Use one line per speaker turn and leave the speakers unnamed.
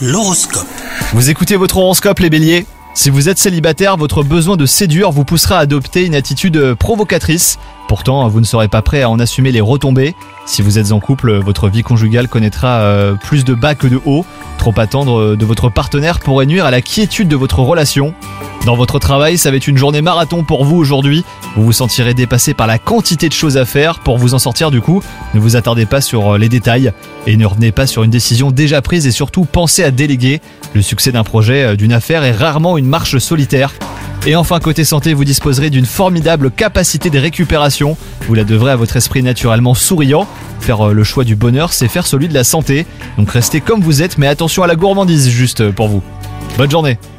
L'horoscope.
Vous écoutez votre horoscope les béliers ? Si vous êtes célibataire, votre besoin de séduire vous poussera à adopter une attitude provocatrice. Pourtant, vous ne serez pas prêt à en assumer les retombées. Si vous êtes en couple, votre vie conjugale connaîtra plus de bas que de hauts. Trop attendre de votre partenaire pourrait nuire à la quiétude de votre relation. Dans votre travail, ça va être une journée marathon pour vous aujourd'hui. Vous vous sentirez dépassé par la quantité de choses à faire. Pour vous en sortir du coup, ne vous attardez pas sur les détails et ne revenez pas sur une décision déjà prise et surtout pensez à déléguer. Le succès d'un projet, d'une affaire est rarement une marche solitaire. Et enfin, côté santé, vous disposerez d'une formidable capacité de récupération. Vous la devrez à votre esprit naturellement souriant. Faire le choix du bonheur, c'est faire celui de la santé. Donc restez comme vous êtes, mais attention à la gourmandise juste pour vous. Bonne journée.